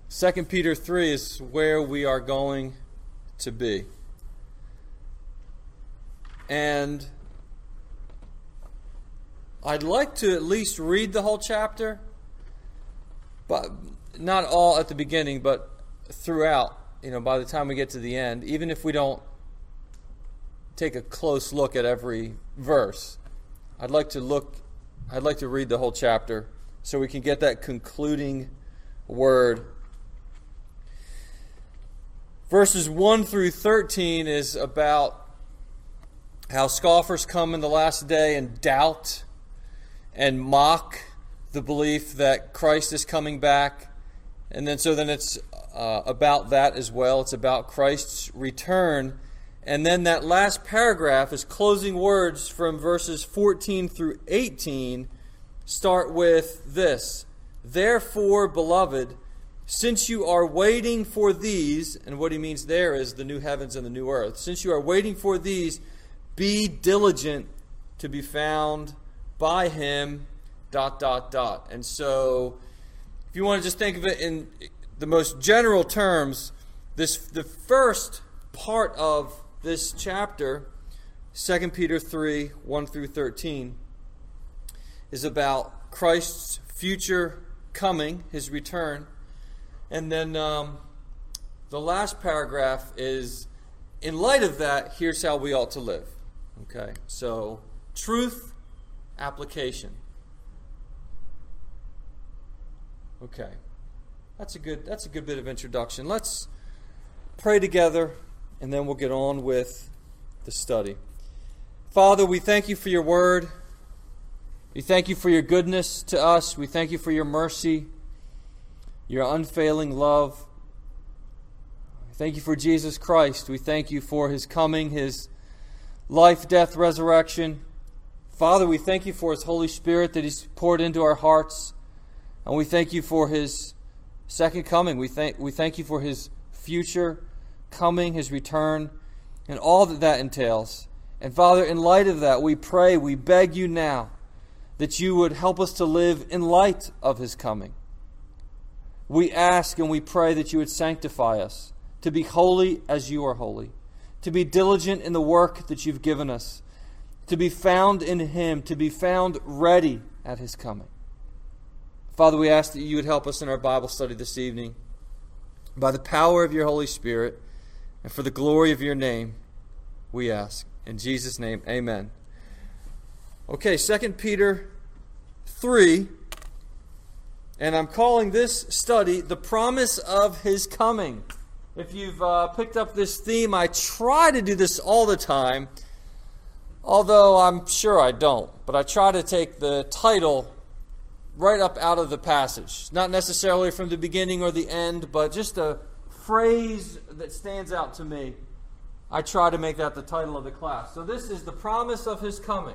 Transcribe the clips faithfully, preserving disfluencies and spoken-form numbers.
Second Peter three is where we are going to be. And I'd like to at least read the whole chapter, but not all at the beginning, but throughout, you know, by the time we get to the end, even if we don't take a close look at every verse. I'd like to look I'd like to read the whole chapter so we can get that concluding word. Verses one through thirteen is about how scoffers come in the last day and doubt and mock the belief that Christ is coming back. And then so then it's uh, about that as well. It's about Christ's return. And then that last paragraph is closing words from verses fourteen through eighteen start with this. Therefore, beloved, since you are waiting for these, and what he means there is the new heavens and the new earth. Since you are waiting for these, be diligent to be found by him, dot, dot, dot. And so, if you want to just think of it in the most general terms, this the first part of this chapter, Second Peter three, one through thirteen, is about Christ's future coming, his return. And then um, the last paragraph is, in light of that, here's how we ought to live. Okay, so truth, application. Okay, that's a good that's a good bit of introduction. Let's pray together, and then we'll get on with the study. Father, we thank you for your word. We thank you for your goodness to us. We thank you for your mercy, your unfailing love. We thank you for Jesus Christ. We thank you for his coming, his life, death, resurrection. Father, we thank you for his Holy Spirit that he's poured into our hearts. And we thank you for his second coming. We thank, we thank you for his future coming, his return, and all that that entails. And Father, in light of that, we pray, we beg you now that you would help us to live in light of his coming. We ask and we pray that you would sanctify us, to be holy as you are holy, to be diligent in the work that you've given us, to be found in him, to be found ready at his coming. Father, we ask that you would help us in our Bible study this evening. By the power of your Holy Spirit and for the glory of your name, we ask. In Jesus' name, amen. Okay, Second Peter three, and I'm calling this study The Promise of His Coming. If you've uh, picked up this theme, I try to do this all the time, although I'm sure I don't. But I try to take the title right up out of the passage. Not necessarily from the beginning or the end, but just a phrase that stands out to me. I try to make that the title of the class. So this is the promise of his coming.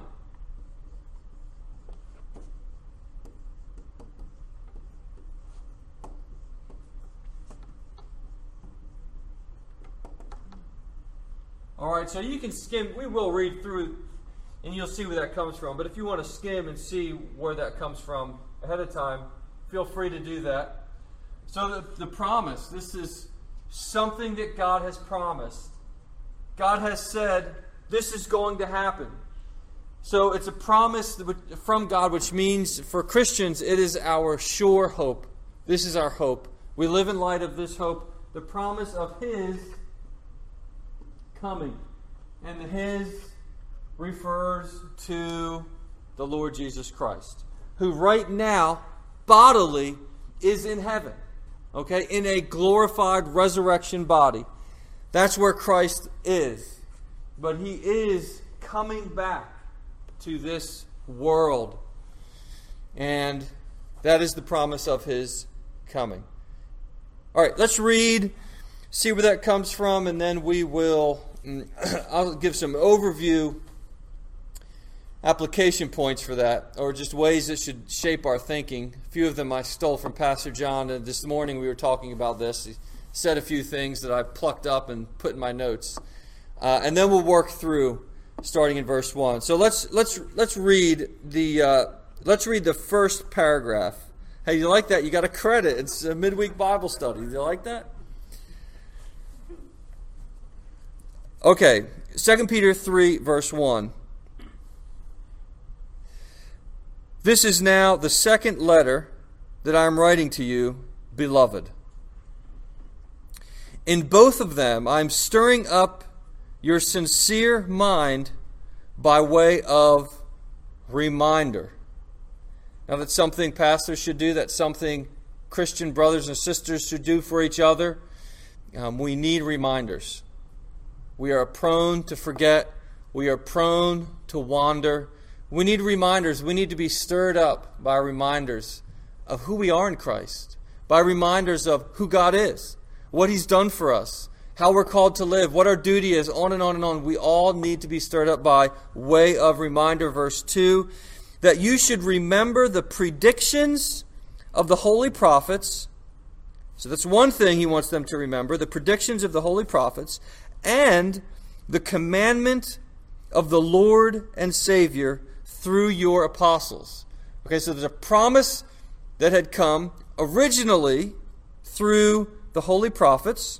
All right, so you can skim. We will read through, and you'll see where that comes from. But if you want to skim and see where that comes from ahead of time, feel free to do that. So the, the promise, this is something that God has promised. God has said, this is going to happen. So it's a promise from God, which means for Christians, it is our sure hope. This is our hope. We live in light of this hope, the promise of his coming. And the his refers to the Lord Jesus Christ, who right now, bodily, is in heaven. Okay, in a glorified resurrection body. That's where Christ is. But he is coming back to this world. And that is the promise of his coming. All right, let's read, see where that comes from, and then we will, I'll give some overview application points for that, or just ways that should shape our thinking. A few of them I stole from Pastor John, and this morning we were talking about this. He said a few things that I plucked up and put in my notes. Uh, and then we'll work through, starting in verse one. So let's let's let's read the uh, let's read the first paragraph Hey, you like that? You got a credit. It's a midweek Bible study. Do you like that? Okay, Second Peter three, verse one. This is now the second letter that I am writing to you, beloved. In both of them, I am stirring up your sincere mind by way of reminder. Now, that's something pastors should do. That's something Christian brothers and sisters should do for each other. Um, we need reminders. We are prone to forget. We are prone to wander. We need reminders. We need to be stirred up by reminders of who we are in Christ, by reminders of who God is, what He's done for us, how we're called to live, what our duty is, on and on and on. We all need to be stirred up by way of reminder. Verse two, that you should remember the predictions of the holy prophets. So that's one thing he wants them to remember, the predictions of the holy prophets, and the commandment of the Lord and Savior through your apostles. Okay, so there's a promise that had come originally through the holy prophets,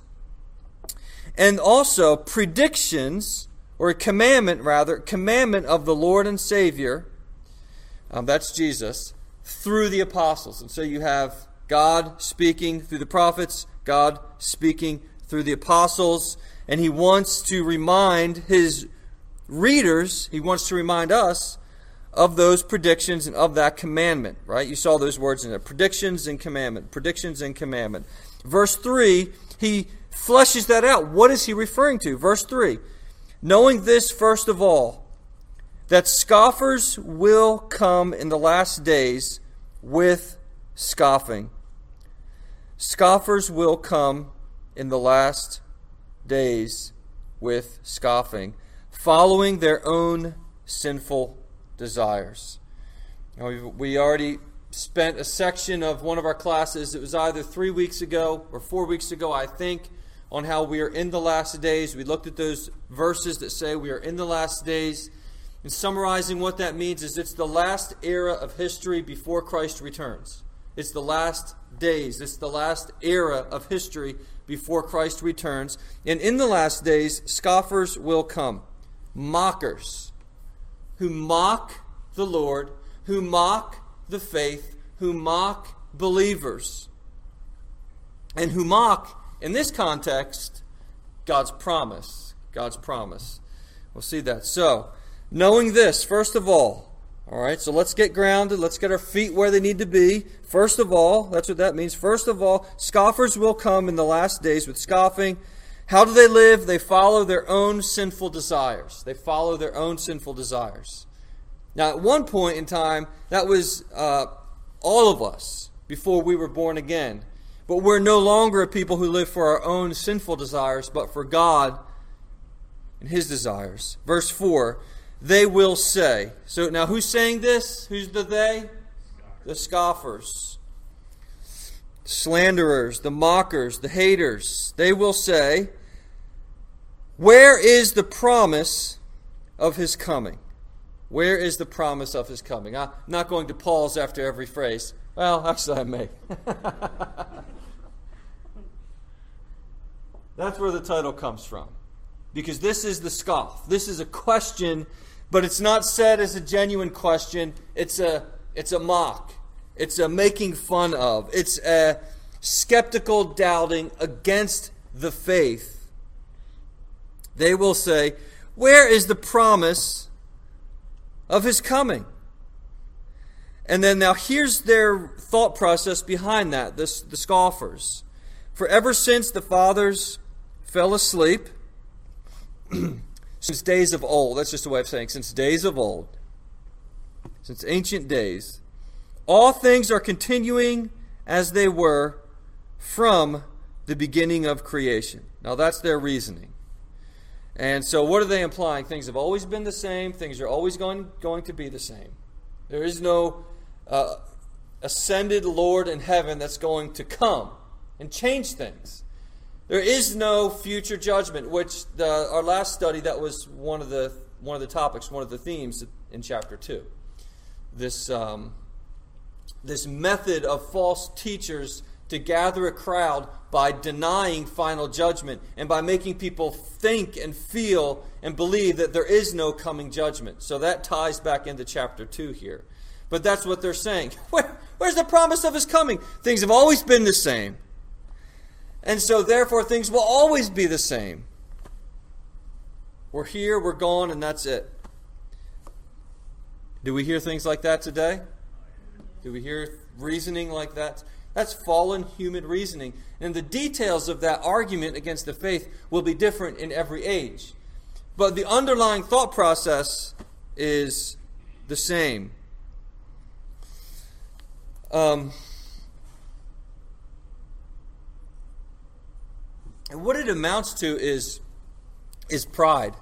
and also predictions, or a commandment rather, commandment of the Lord and Savior, um, that's Jesus, through the apostles. And so you have God speaking through the prophets, God speaking through the apostles, and he wants to remind his readers, he wants to remind us of those predictions and of that commandment, right? You saw those words in there, predictions and commandment, predictions and commandment. Verse three, he fleshes that out. What is he referring to? Verse three, knowing this first of all, that scoffers will come in the last days with scoffing. Scoffers will come in the last days with scoffing, following their own sinful desires. Now, we already spent a section of one of our classes, it was either three weeks ago or four weeks ago, I think, on how we are in the last days. We looked at those verses that say we are in the last days. And summarizing what that means is it's the last era of history before Christ returns. It's the last days. It's the last era of history before Christ returns. And in the last days, scoffers will come. Mockers who mock the Lord, who mock the faith, who mock believers, and who mock, in this context, God's promise. God's promise. We'll see that. So, knowing this, first of all, all right, so let's get grounded. Let's get our feet where they need to be. First of all, that's what that means. First of all, scoffers will come in the last days with scoffing. How do they live? They follow their own sinful desires. They follow their own sinful desires. Now, at one point in time, that was uh, all of us before we were born again. But we're no longer a people who live for our own sinful desires, but for God and His desires. Verse four, they will say. So now who's saying this? Who's the they? The scoffers. Slanderers, the mockers, the haters. They will say, where is the promise of His coming? Where is the promise of His coming? I'm not going to pause after every phrase. Well, actually I may. That's where the title comes from. Because this is the scoff. This is a question, but it's not said as a genuine question. It's a, it's a mock. It's a making fun of. It's a skeptical doubting against the faith. They will say, where is the promise of His coming? And then now here's their thought process behind that, this, the scoffers. For ever since the fathers fell asleep, since days of old, that's just a way of saying, since days of old, since ancient days, all things are continuing as they were from the beginning of creation. Now that's their reasoning. And so what are they implying? Things have always been the same. Things are always going, going to be the same. There is no uh, ascended Lord in heaven that's going to come and change things. There is no future judgment, which the, our last study, that was one of the one of the topics, one of the themes in chapter two. This um, this method of false teachers to gather a crowd by denying final judgment and by making people think and feel and believe that there is no coming judgment. So that ties back into chapter two here. But that's what they're saying. Where, where's the promise of his coming? Things have always been the same. And so therefore things will always be the same. We're here, we're gone, and that's it. Do we hear things like that today? Do we hear reasoning like that? That's fallen human reasoning. And the details of that argument against the faith will be different in every age. But the underlying thought process is the same. Um, and what it amounts to is, is pride.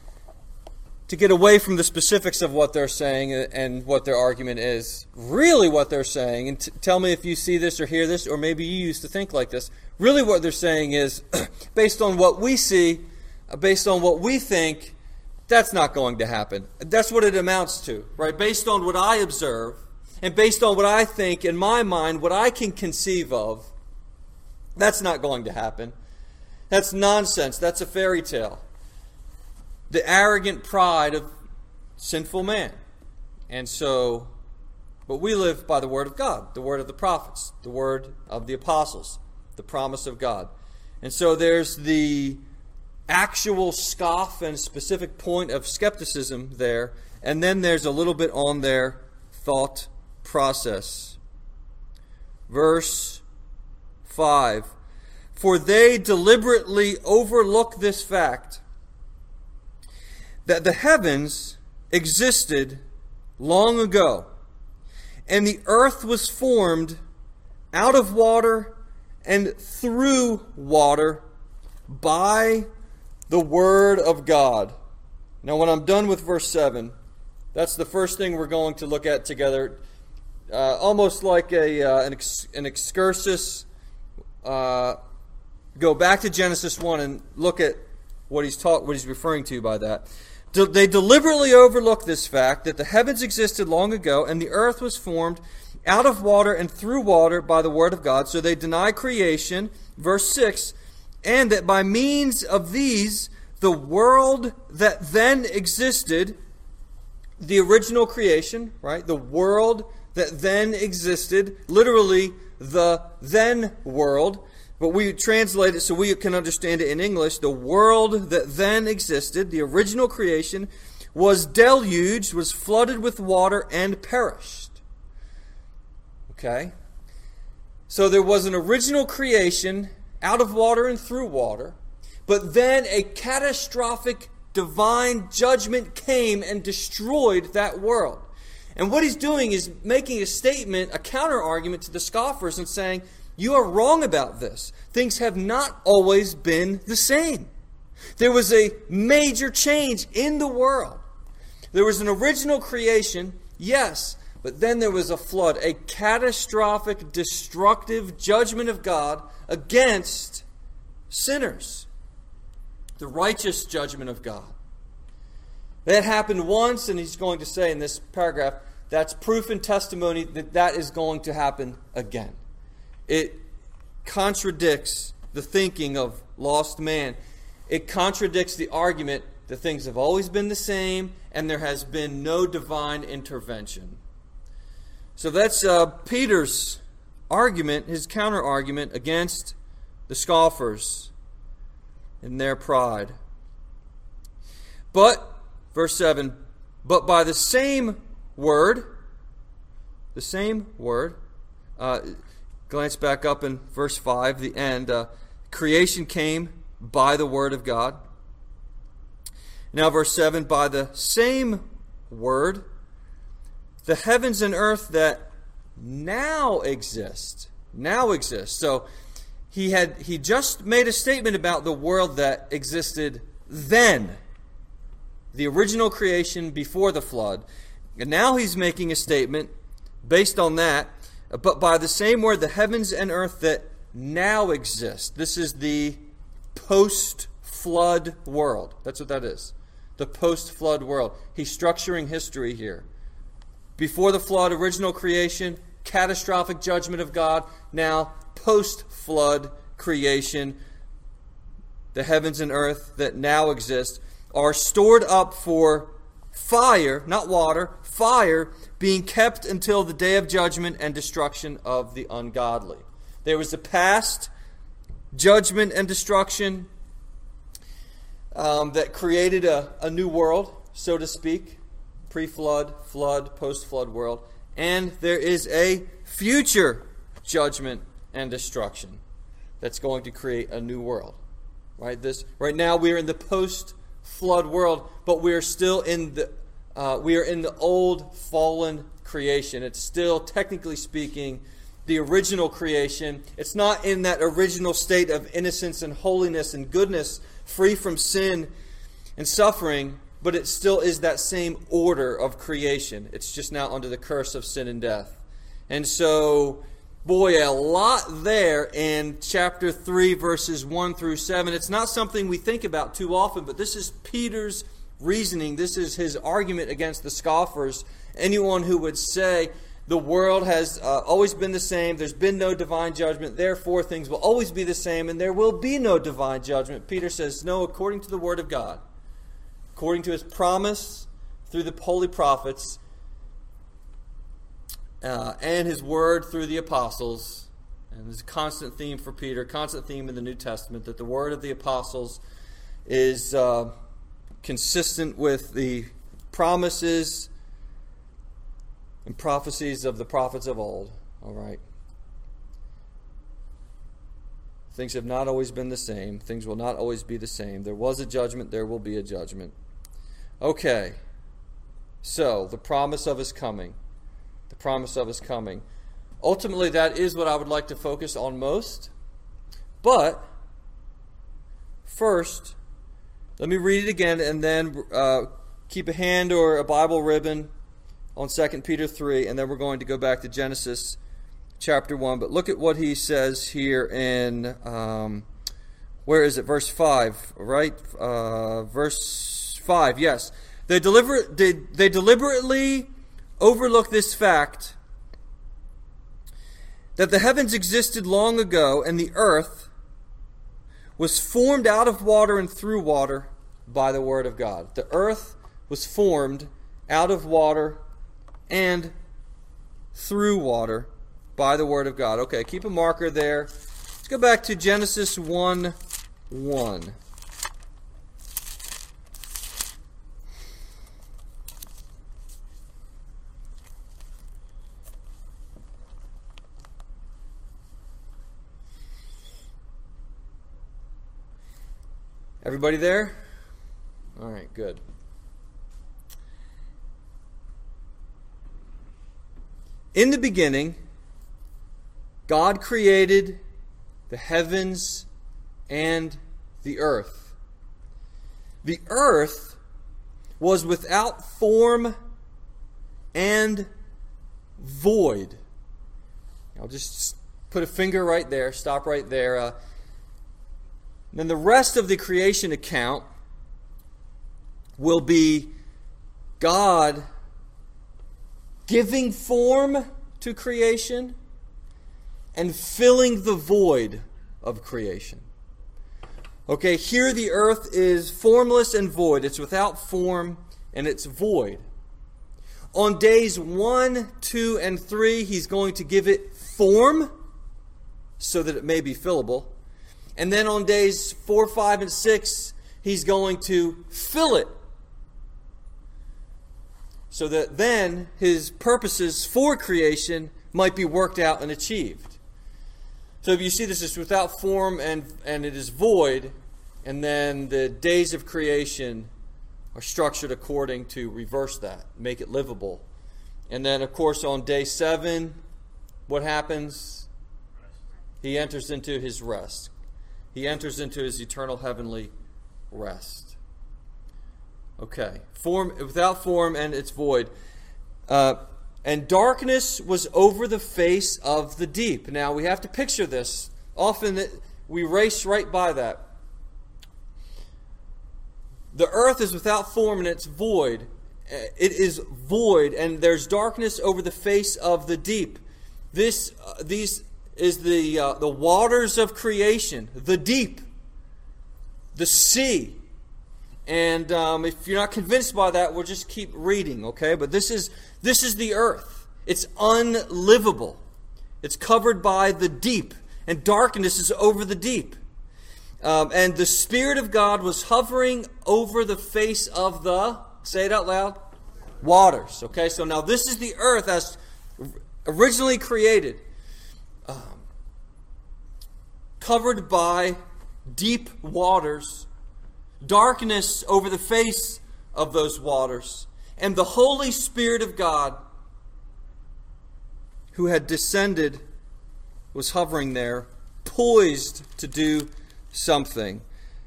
To get away from the specifics of what they're saying and what their argument is. Really what they're saying, and t- tell me if you see this or hear this, or maybe you used to think like this. Really what they're saying is, based on what we see, based on what we think, that's not going to happen. That's what it amounts to, right? Based on what I observe, and based on what I think in my mind, what I can conceive of, that's not going to happen. That's nonsense. That's a fairy tale. The arrogant pride of sinful man. And so, but we live by the word of God, the word of the prophets, the word of the apostles, the promise of God. And so there's the actual scoff and specific point of skepticism there, and then there's a little bit on their thought process. Verse five. For they deliberately overlook this fact, that the heavens existed long ago, and the earth was formed out of water and through water by the word of God. Now, when I'm done with verse seven, that's the first thing we're going to look at together, uh, almost like a uh, an, ex- an excursus. Uh, go back to Genesis one and look at what he's taught, what he's referring to by that. They deliberately overlook this fact that the heavens existed long ago and the earth was formed out of water and through water by the word of God. So they deny creation, verse six, and that by means of these, the world that then existed, the original creation, right? The world that then existed, literally the then world, but we translate it so we can understand it in English. The world that then existed, the original creation, was deluged, was flooded with water, and perished. Okay? So there was an original creation out of water and through water, but then a catastrophic divine judgment came and destroyed that world. And what he's doing is making a statement, a counter-argument to the scoffers and saying, you are wrong about this. Things have not always been the same. There was a major change in the world. There was an original creation, yes, but then there was a flood, a catastrophic, destructive judgment of God against sinners. The righteous judgment of God. That happened once, and he's going to say in this paragraph, that's proof and testimony that that is going to happen again. It contradicts the thinking of lost man. It contradicts the argument that things have always been the same and there has been no divine intervention. So that's uh, Peter's argument, his counter-argument against the scoffers and their pride. But, verse seven, but by the same word, the same word, uh, glance back up in verse five, the end. Uh, creation came by the word of God. Now verse seven, by the same word, the heavens and earth that now exist, now exist. So he had he just made a statement about the world that existed then, the original creation before the flood. And now he's making a statement based on that. But by the same word, the heavens and earth that now exist. This is the post-flood world. That's what that is. The post-flood world. He's structuring history here. Before the flood, original creation, catastrophic judgment of God. Now, post-flood creation, the heavens and earth that now exist are stored up for fire, not water, fire being kept until the day of judgment and destruction of the ungodly. There was a past judgment and destruction um, that created a, a new world, so to speak, pre-flood, flood, post-flood world. And there is a future judgment and destruction that's going to create a new world. Right? This right now we are in the post-flood world, but we are still in the uh, we are in the old fallen creation. It's still, technically speaking, the original creation. It's not in that original state of innocence and holiness and goodness, free from sin and suffering, but it still is that same order of creation. It's just now under the curse of sin and death. And so, boy, a lot there in chapter three, verses one through seven. It's not something we think about too often, but this is Peter's reasoning. This is his argument against the scoffers. Anyone who would say the world has uh, always been the same, there's been no divine judgment, therefore things will always be the same, and there will be no divine judgment. Peter says, no, according to the Word of God, according to His promise through the holy prophets, Uh, and His Word through the apostles. And there's a constant theme for Peter, constant theme in the New Testament, that the Word of the apostles is uh, consistent with the promises and prophecies of the prophets of old. All right. Things have not always been the same. Things will not always be the same. There was a judgment, there will be a judgment. Okay. So, the promise of His coming. The promise of His coming. Ultimately, that is what I would like to focus on most. But, first, let me read it again and then uh, keep a hand or a Bible ribbon on Second Peter three, and then we're going to go back to Genesis chapter one. But look at what he says here in, um, where is it? Verse five, right? Uh, verse five, yes. They, deliver, they, they deliberately overlook this fact that the heavens existed long ago and the earth was formed out of water and through water by the Word of God. The earth was formed out of water and through water by the Word of God. Okay, keep a marker there. Let's go back to Genesis one one. Everybody there? All right, good. In the beginning, God created the heavens and the earth. The earth was without form and void. I'll just put a finger right there, stop right there. Uh, Then the rest of the creation account will be God giving form to creation and filling the void of creation. Okay, here the earth is formless and void. It's without form and it's void. On days one, two, and three, He's going to give it form so that it may be fillable. And then on days four, five, and six, He's going to fill it. So that then His purposes for creation might be worked out and achieved. So if you see this is without form and, and it is void, and then the days of creation are structured according to reverse that, make it livable. And then, of course, on day seven, what happens? He enters into His rest. He enters into His eternal heavenly rest. Okay. Form without form and it's void. Uh, and darkness was over the face of the deep. Now, we have to picture this. Often we race right by that. The earth is without form and it's void. It is void, and there's darkness over the face of the deep. This, uh, these is the uh, the waters of creation, the deep, the sea. And um, if you're not convinced by that, we'll just keep reading, okay? But this is this is the earth. It's unlivable. It's covered by the deep, and darkness is over the deep. Um, and the Spirit of God was hovering over the face of the, say it out loud, waters. Okay, so now this is the earth as originally created, um, covered by deep waters, darkness over the face of those waters, and the Holy Spirit of God, who had descended, was hovering there, poised to do something.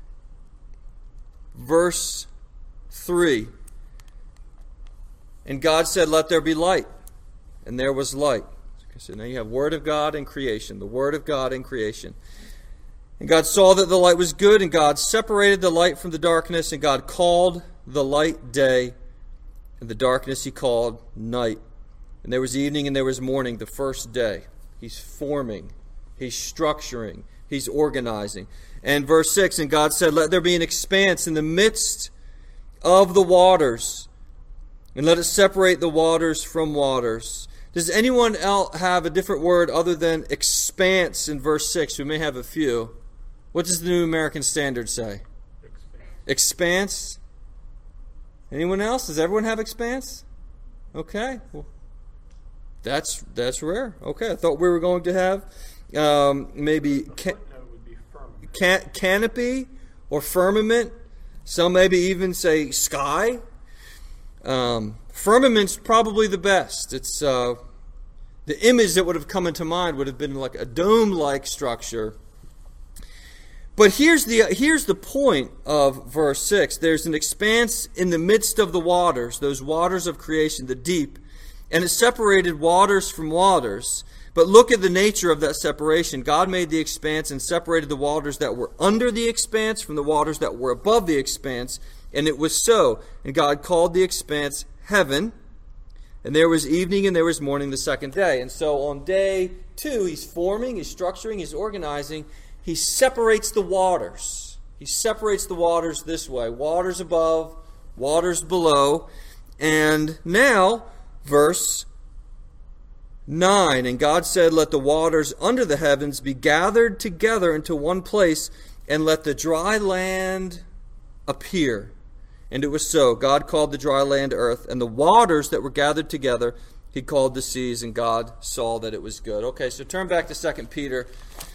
Verse three. And God said, "Let there be light." And there was light. Okay, so now you have Word of God and creation. The Word of God and creation. And God saw that the light was good, and God separated the light from the darkness, and God called the light day, and the darkness He called night. And there was evening and there was morning, the first day. He's forming. He's structuring. He's organizing. And verse six, and God said, "Let there be an expanse in the midst of the waters, and let it separate the waters from waters." Does anyone else have a different word other than expanse in verse six? We may have a few. What does the New American Standard say? Expanse. Expanse? Anyone else? Does everyone have expanse? Okay. Well, that's that's rare. Okay, I thought we were going to have um, maybe ca- can- canopy or firmament. Some maybe even say sky. Um, firmament's probably the best. It's uh, the image that would have come into mind would have been like a dome-like structure. But here's the here's the point of verse six. There's an expanse in the midst of the waters, those waters of creation, the deep, and it separated waters from waters. But look at the nature of that separation. God made the expanse and separated the waters that were under the expanse from the waters that were above the expanse. And it was so. And God called the expanse heaven. And there was evening and there was morning the second day. And so on day two, He's forming, He's structuring, He's organizing. He separates the waters. He separates the waters this way. Waters above, waters below. And now, verse nine. And God said, "Let the waters under the heavens be gathered together into one place, and let the dry land appear." And it was so. God called the dry land earth, and the waters that were gathered together He called the seas, and God saw that it was good. Okay, so turn back to Second Peter.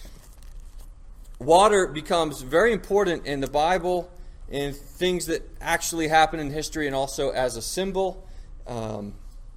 Water becomes very important in the Bible, in things that actually happen in history, and also as a symbol. Um,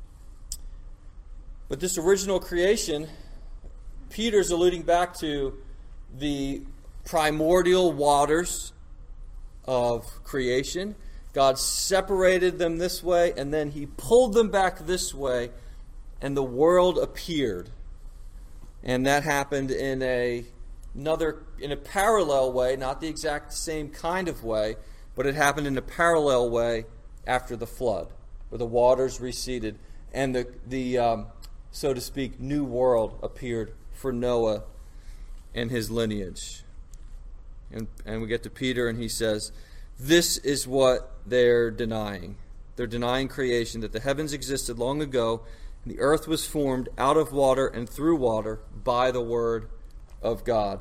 but this original creation, Peter's alluding back to the primordial waters of creation. God separated them this way, and then He pulled them back this way, and the world appeared. And that happened in a another in a parallel way, not the exact same kind of way, but it happened in a parallel way after the flood, where the waters receded, and the the um, so to speak new world appeared for Noah and his lineage. And and we get to Peter, and he says, this is what they're denying. They're denying creation, that the heavens existed long ago, and the earth was formed out of water and through water by the word of God.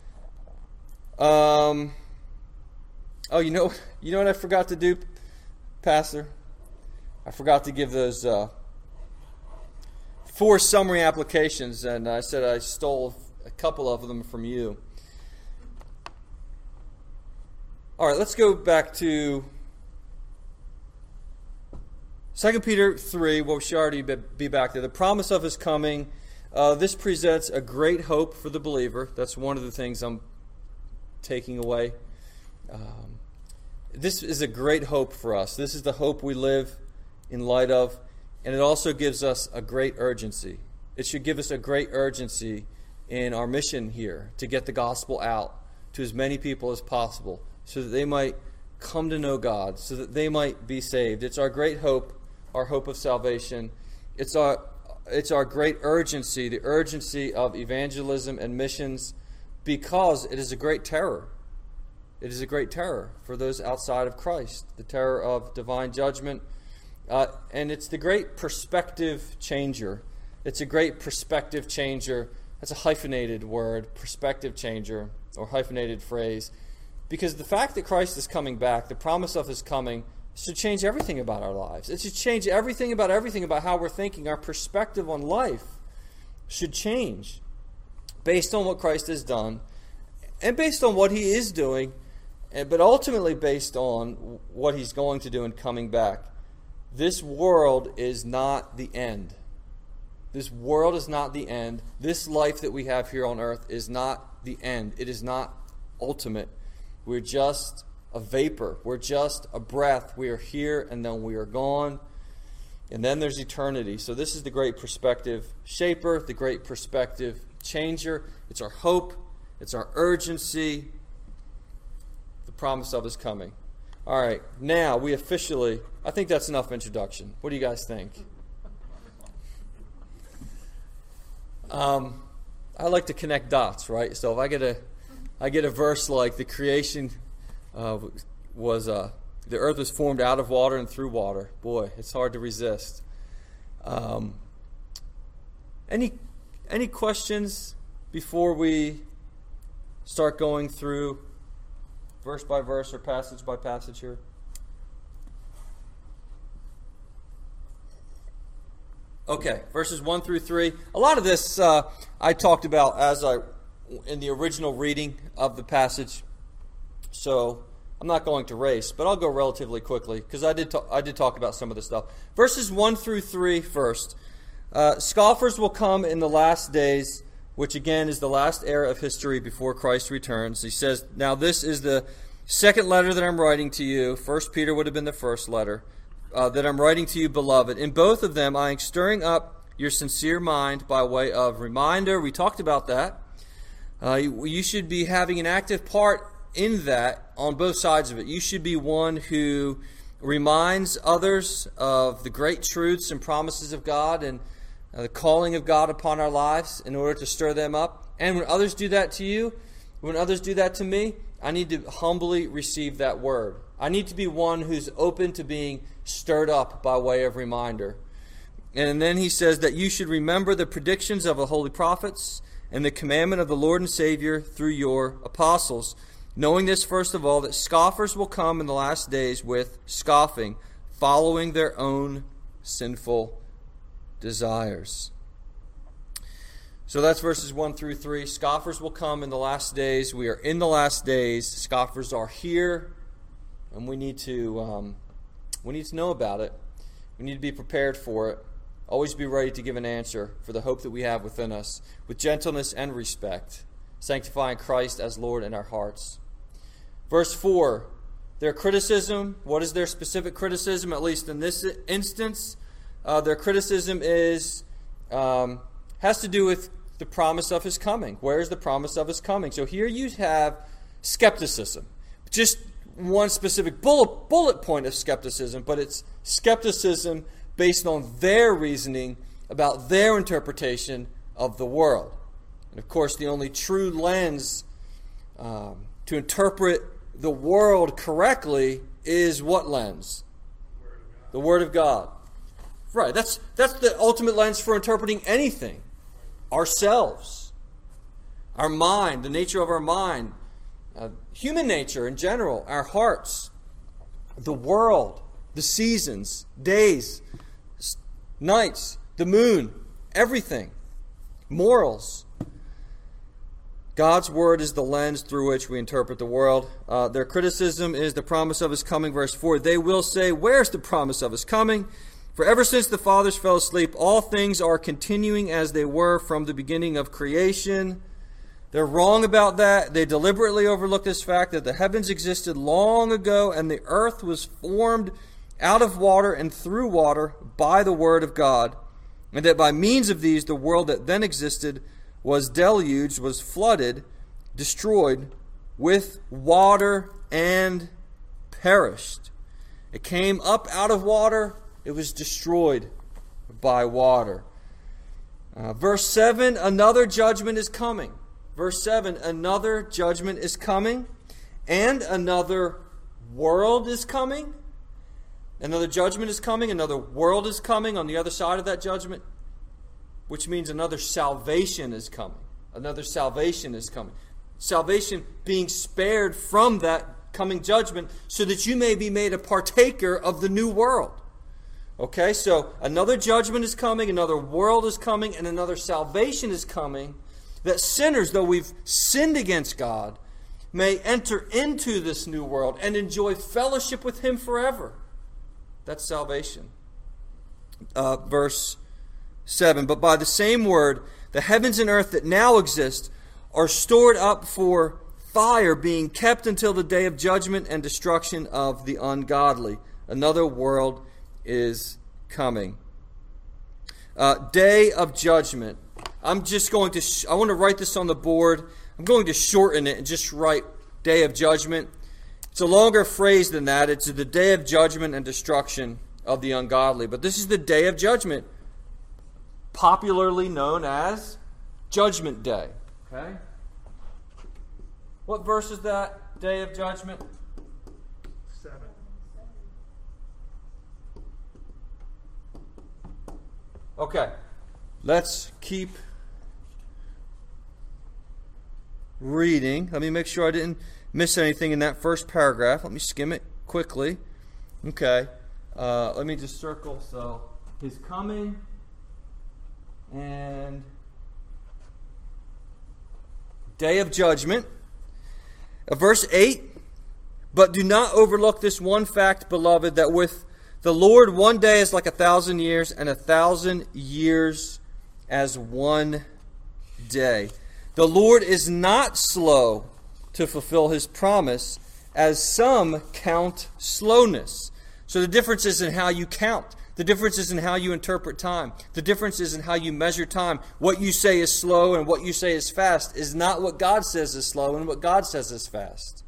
Um. Oh, you know, you know what I forgot to do, Pastor? I forgot to give those uh, four summary applications, and I said I stole a couple of them from you. All right, let's go back to Second Peter three. Well, we should already be back there. The promise of His coming. Uh, this presents a great hope for the believer. That's one of the things I'm taking away. Um, this is a great hope for us. This is the hope we live in light of, and it also gives us a great urgency. It should give us a great urgency in our mission here to get the gospel out to as many people as possible, so that they might come to know God, so that they might be saved. It's our great hope, our hope of salvation. It's our it's our great urgency, the urgency of evangelism and missions, because it is a great terror. It is a great terror for those outside of Christ, the terror of divine judgment. Uh, and it's the great perspective changer. It's a great perspective changer. That's a hyphenated word, perspective changer, or hyphenated phrase. Because the fact that Christ is coming back, the promise of his coming, should change everything about our lives. It should change everything about everything about how we're thinking. Our perspective on life should change based on what Christ has done and based on what he is doing, but ultimately based on what he's going to do in coming back. This world is not the end. This world is not the end. This life that we have here on earth is not the end. It is not ultimate. We're just a vapor. We're just a breath. We are here and then we are gone. And then there's eternity. So this is the great perspective shaper, the great perspective changer. It's our hope. It's our urgency. The promise of his coming. All right, now we officially, I think that's enough introduction. What do you guys think? Um, I like to connect dots, right? So if I get a, I get a verse like the creation uh, was, uh, the earth was formed out of water and through water. Boy, it's hard to resist. Um, any, any questions before we start going through verse by verse or passage by passage here? Okay, verses one through three. A lot of this uh, I talked about as I in the original reading of the passage, so I'm not going to race, but I'll go relatively quickly because I did ta- I did talk about some of this stuff. Verses one through three first. Uh, Scoffers will come in the last days, which again is the last era of history before Christ returns. He says, now this is the second letter that I'm writing to you. First Peter would have been the first letter uh, that I'm writing to you, beloved. In both of them, I am stirring up your sincere mind by way of reminder. We talked about that. Uh, you, you should be having an active part in that on both sides of it. You should be one who reminds others of the great truths and promises of God and Uh, the calling of God upon our lives in order to stir them up. And when others do that to you, when others do that to me, I need to humbly receive that word. I need to be one who's open to being stirred up by way of reminder. And then he says that you should remember the predictions of the holy prophets and the commandment of the Lord and Savior through your apostles, knowing this first of all, that scoffers will come in the last days with scoffing, following their own sinful desires. So that's verses one through three. Scoffers will come in the last days. We are in the last days. Scoffers are here, and we need to um, we need to know about it. We need to be prepared for it. Always be ready to give an answer for the hope that we have within us, with gentleness and respect, sanctifying Christ as Lord in our hearts. Verse four, their criticism. What is their specific criticism, at least in this instance? Uh, their criticism is um, has to do with the promise of his coming. Where is the promise of his coming? So here you have skepticism. Just one specific bullet, bullet point of skepticism, but it's skepticism based on their reasoning about their interpretation of the world. And of course, the only true lens um, to interpret the world correctly is what lens? The Word of God. Right, that's that's the ultimate lens for interpreting anything. Ourselves, our mind, the nature of our mind, uh, human nature in general, our hearts, the world, the seasons, days, nights, the moon, everything, morals. God's word is the lens through which we interpret the world. Uh, their criticism is the promise of his coming. Verse four, they will say, where's the promise of his coming? For ever since the fathers fell asleep, all things are continuing as they were from the beginning of creation. They're wrong about that. They deliberately overlook this fact that the heavens existed long ago and the earth was formed out of water and through water by the word of God, and that by means of these the world that then existed was deluged, was flooded, destroyed with water and perished. It came up out of water. It was destroyed by water. Uh, verse seven, another judgment is coming. Verse seven, another judgment is coming, and another world is coming. Another judgment is coming, another world is coming on the other side of that judgment, which means another salvation is coming. Another salvation is coming. Salvation being spared from that coming judgment so that you may be made a partaker of the new world. Okay, so another judgment is coming, another world is coming, and another salvation is coming, that sinners, though we've sinned against God, may enter into this new world and enjoy fellowship with Him forever. That's salvation. Uh, verse seven, but by the same word, the heavens and earth that now exist are stored up for fire, being kept until the day of judgment and destruction of the ungodly. Another world is coming. Uh, day of judgment. I'm just going to, sh- I want to write this on the board. I'm going to shorten it and just write day of judgment. It's a longer phrase than that. It's the day of judgment and destruction of the ungodly. But this is the day of judgment, popularly known as Judgment Day. Okay? What verse is that? Day of judgment? Seven. Okay. Let's keep reading. Let me make sure I didn't miss anything in that first paragraph. Let me skim it quickly. Okay. Uh, let me just circle. So, His coming and day of judgment. Uh, verse eight. But do not overlook this one fact, beloved, that with the Lord one day is like a thousand years, and a thousand years as one day. The Lord is not slow to fulfill His promise, as some count slowness. So the difference is in how you count. The difference is in how you interpret time. The difference is in how you measure time. What you say is slow and what you say is fast is not what God says is slow and what God says is fast.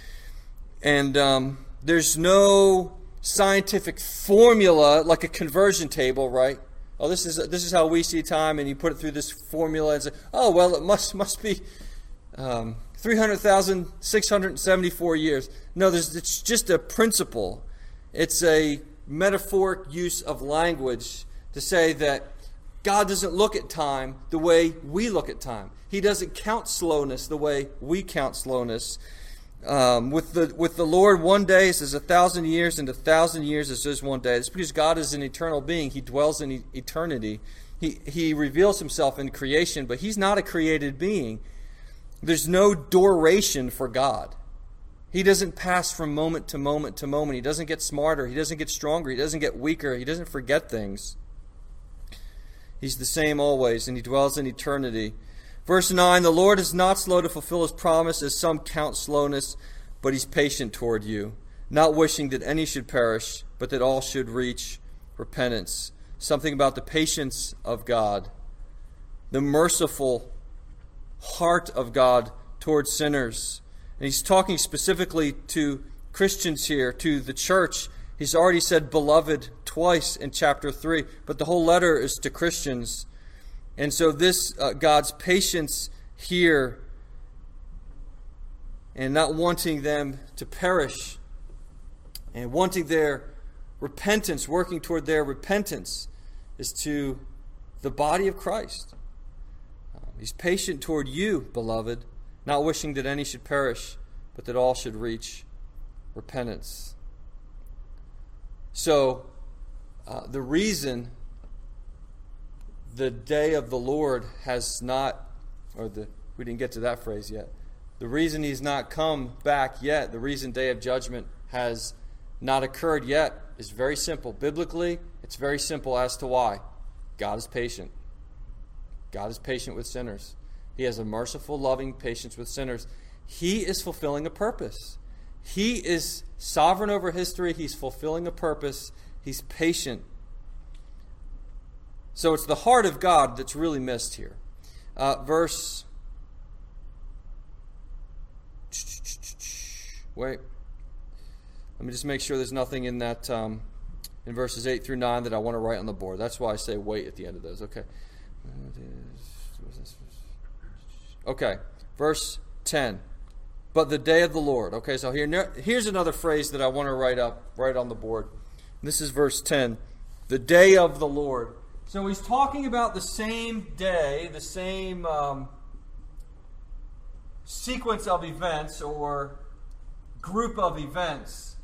And um, there's no scientific formula like a conversion table, right? Oh, this is this is how we see time, and you put it through this formula and say, oh, well, it must must be um, three hundred thousand six hundred seventy-four years. No, there's, it's just a principle. It's a metaphoric use of language to say that God doesn't look at time the way we look at time. He doesn't count slowness the way we count slowness. Um, with the with the Lord, one day is as a thousand years, and a thousand years is as one day. It's because God is an eternal being. He dwells in e- eternity. He He reveals Himself in creation, but He's not a created being. There's no duration for God. He doesn't pass from moment to moment to moment. He doesn't get smarter. He doesn't get stronger. He doesn't get weaker. He doesn't forget things. He's the same always, and He dwells in eternity. Verse nine, the Lord is not slow to fulfill His promise, as some count slowness, but He's patient toward you, not wishing that any should perish, but that all should reach repentance. Something about the patience of God, the merciful heart of God towards sinners. And He's talking specifically to Christians here, to the church. He's already said beloved twice in chapter three, but the whole letter is to Christians. And so this, uh, God's patience here, and not wanting them to perish, and wanting their repentance, working toward their repentance, is to the body of Christ. Uh, he's patient toward you, beloved, not wishing that any should perish, but that all should reach repentance. So, uh, the reason the day of the Lord has not, or the we didn't get to that phrase yet. The reason He's not come back yet, the reason day of judgment has not occurred yet is very simple. Biblically, it's very simple as to why. God is patient. God is patient with sinners. He has a merciful, loving patience with sinners. He is fulfilling a purpose. He is sovereign over history. He's fulfilling a purpose. He's patient. So it's the heart of God that's really missed here. Uh, verse... Wait. Let me just make sure there's nothing in that, um, in verses eight through nine that I want to write on the board. That's why I say wait at the end of those. Okay. Okay, verse ten. But the day of the Lord. Okay, so here, here's another phrase that I want to write up, right on the board. This is verse ten. The day of the Lord. So he's talking about the same day, the same um, sequence of events or group of events.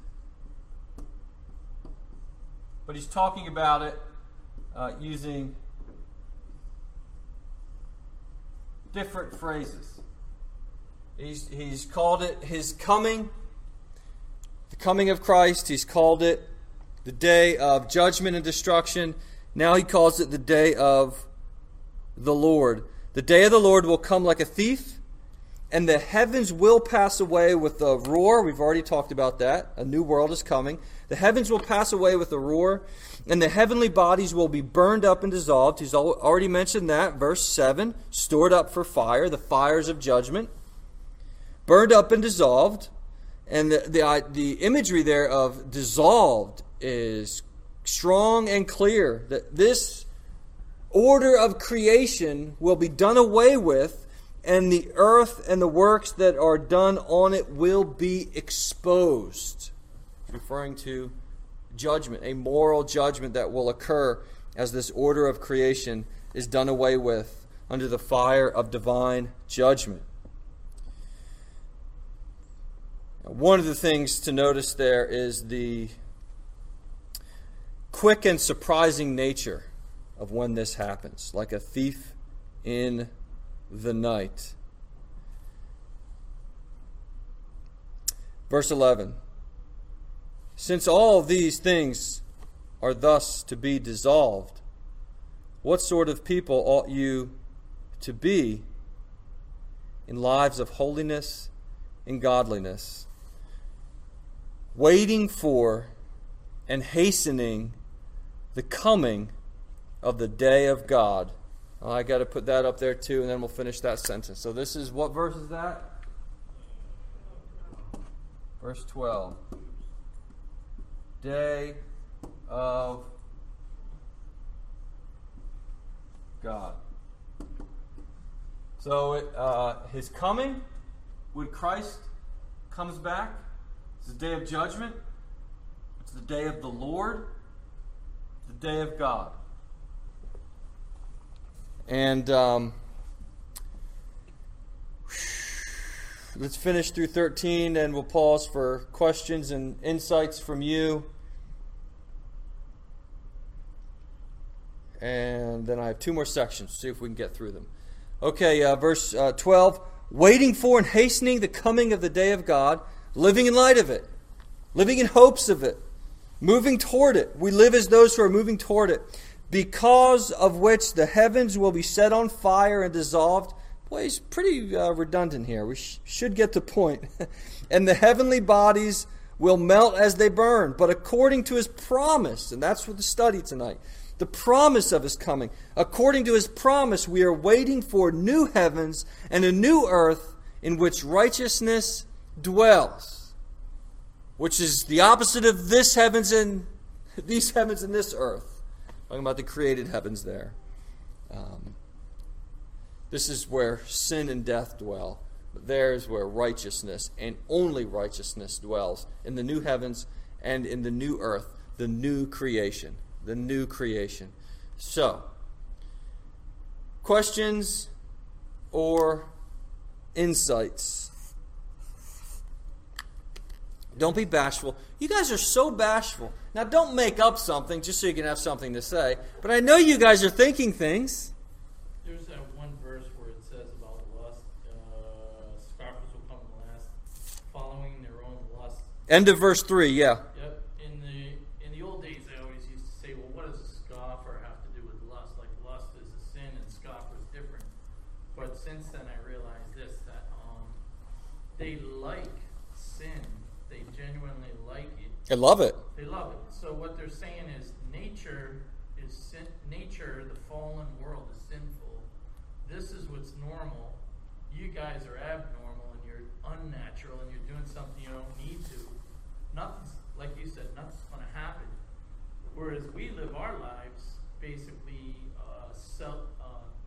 But he's talking about it uh, using different phrases. He's, he's called it his coming, the coming of Christ. He's called it the day of judgment and destruction. Now he calls it the day of the Lord. The day of the Lord will come like a thief, and the heavens will pass away with a roar. We've already talked about that. A new world is coming. The heavens will pass away with a roar, and the heavenly bodies will be burned up and dissolved. He's already mentioned that. Verse seven, stored up for fire, the fires of judgment. Burned up and dissolved. And the, the, the imagery there of dissolved is strong and clear. That this order of creation will be done away with, and the earth and the works that are done on it will be exposed. Referring to judgment, a moral judgment that will occur as this order of creation is done away with under the fire of divine judgment. One of the things to notice there is the quick and surprising nature of when this happens, like a thief in the night. Verse eleven. Since all these things are thus to be dissolved, what sort of people ought you to be in lives of holiness and godliness, waiting for and hastening the coming of the day of God? Oh, I got to put that up there too, and then we'll finish that sentence. So this is, what verse is that? Verse twelve. Day of God. So it, uh, his coming, when Christ comes back, it's the day of judgment. It's the day of the Lord. It's the day of God. And um, let's finish through thirteen, and we'll pause for questions and insights from you. And then I have two more sections. See if we can get through them. Okay, uh, verse uh, twelve. Waiting for and hastening the coming of the day of God, living in light of it, living in hopes of it, moving toward it. We live as those who are moving toward it, because of which the heavens will be set on fire and dissolved. Boy, he's pretty uh, redundant here. We sh- should get the point. And the heavenly bodies will melt as they burn, but according to his promise, and that's what the study tonight, the promise of his coming. According to his promise, we are waiting for new heavens and a new earth in which righteousness dwells, which is the opposite of this heavens and these heavens and this earth. Talking about the created heavens there. Um, this is where sin and death dwell. But there is where righteousness and only righteousness dwells, in the new heavens and in the new earth, the new creation. The new creation. So, questions or insights? Don't be bashful. You guys are so bashful. Now, don't make up something just so you can have something to say. But I know you guys are thinking things. There's that one verse where it says about lust. Uh, scoffers will come last, following their own lust. End of verse three, yeah. Yep. In the in the old days, I always used to say, well, what does a scoffer have to do with lust? Like, lust is a sin and scoffer is different. But since then, I realized this, that um, they like sin. They genuinely like it. I love it. They love it. So what they're saying is nature is sin. Nature, the fallen world, is sinful. This is what's normal. You guys are abnormal and you're unnatural and you're doing something you don't need to. Nothing's, like you said, nothing's going to happen. Whereas we live our lives basically uh, self, uh,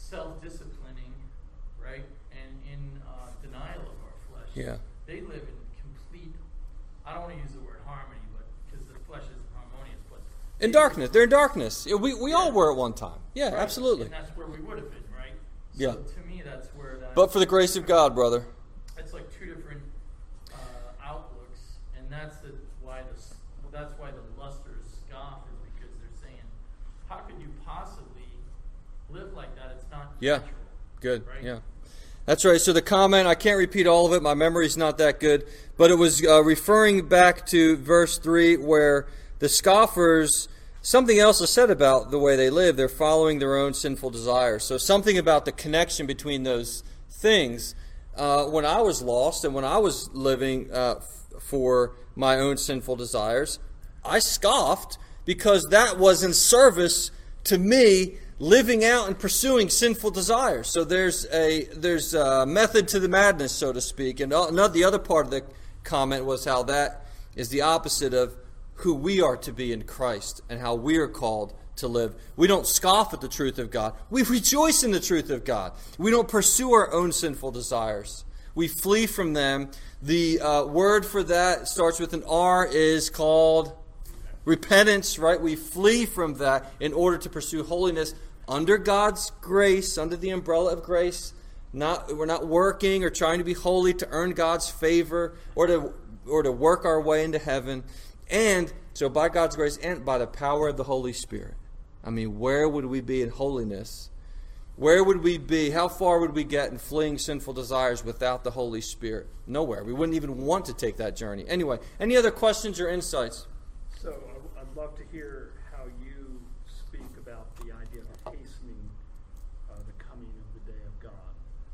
self-disciplining, right, and in uh, denial of our flesh. Yeah. They live in complete, I don't want to use the word harmony, but because the flesh isn't harmonious, but In darkness. They're in darkness. Yeah, We we all were at one time. Yeah, right, absolutely. And that's where we would have been, right? So Yeah. to me, that's where that. But for the grace of God, brother. It's like two different uh, outlooks, and that's the why the that's why the lusters scoff, is because they're saying, how could you possibly live like that? It's not Yeah. natural. Good. Right? Yeah. That's right. So the comment, I can't repeat all of it. My memory's not that good. But it was uh, referring back to verse three where the scoffers, something else is said about the way they live. They're following their own sinful desires. So something about the connection between those things. Uh, when I was lost and when I was living uh, f- for my own sinful desires, I scoffed because that was in service to me living out and pursuing sinful desires. So there's a there's a method to the madness, so to speak. And another the other part of the comment was how that is the opposite of who we are to be in Christ and how we are called to live. We don't scoff at the truth of God. We rejoice in the truth of God. We don't pursue our own sinful desires. We flee from them. The uh, word for that starts with an R, is called repentance, right? We flee from that in order to pursue holiness under God's grace, under the umbrella of grace. Not we're not working or trying to be holy to earn God's favor or to or to work our way into heaven. And so by God's grace and by the power of the Holy Spirit. I mean, where would we be in holiness? Where would we be? How far would we get in fleeing sinful desires without the Holy Spirit? Nowhere. We wouldn't even want to take that journey. Anyway, any other questions or insights? So I- I'd love to hear how you speak about the idea of hastening uh, the coming of the day of God.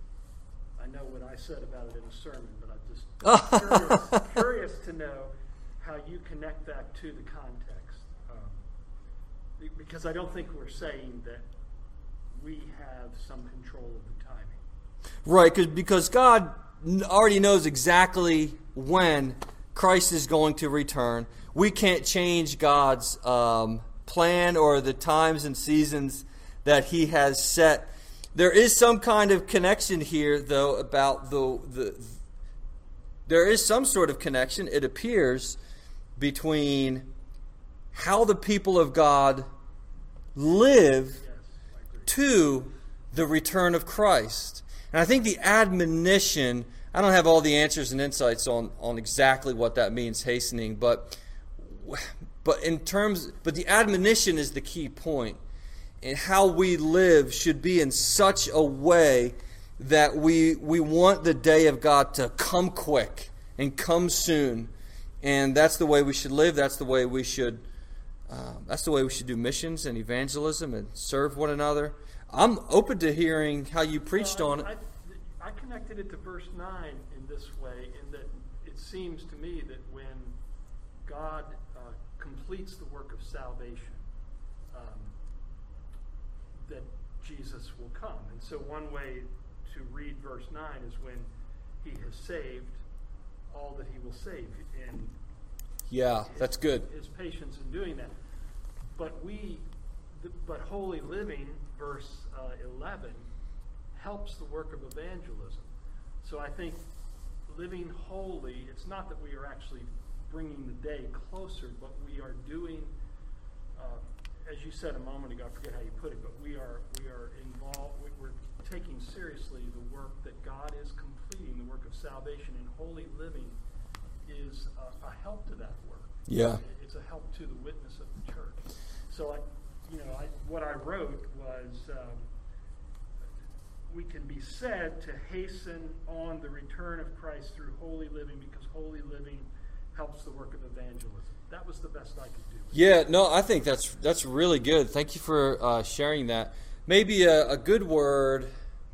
I know what I said about it in a sermon, but I'm just curious, curious to know how you connect that to the context. Um, be- because I don't think we're saying that we have some control of the timing. Right, cause, because God already knows exactly when Christ is going to return. We can't change God's um, plan or the times and seasons that He has set. There is some kind of connection here, though, about the the. There is some sort of connection, it appears, between how the people of God live Yes, I agree. to the return of Christ. And I think the admonition, I don't have all the answers and insights on, on exactly what that means, hastening, but but in terms but the admonition is the key point. And how we live should be in such a way that we we want the day of God to come quick and come soon. And that's the way we should live. That's the way we should uh, that's the way we should do missions and evangelism and serve one another. I'm open to hearing how you preached Well, on it. I, I, I connected it to verse nine in this way, in that it seems to me that when God uh, completes the work of salvation, um, that Jesus will come. And so one way to read verse nine is when He has saved all that He will save, and Yeah, that's good. His patience in doing that. But we, the, but holy living, verse uh, eleven, helps the work of evangelism. So I think living holy, it's not that we are actually bringing the day closer, but we are doing, uh, as you said a moment ago, I forget how you put it, but we are we are involved. We're taking seriously the work that God is completing, the work of salvation, and holy living is a, a help to that work. Yeah. It's a help to the witness of the church. So, I, you know, I, what I wrote was, um, we can be said to hasten on the return of Christ through holy living, because holy living helps the work of evangelism. That was the best I could do. Yeah, no, I think that's that's really good. Thank you for uh, sharing that. Maybe a, a good word,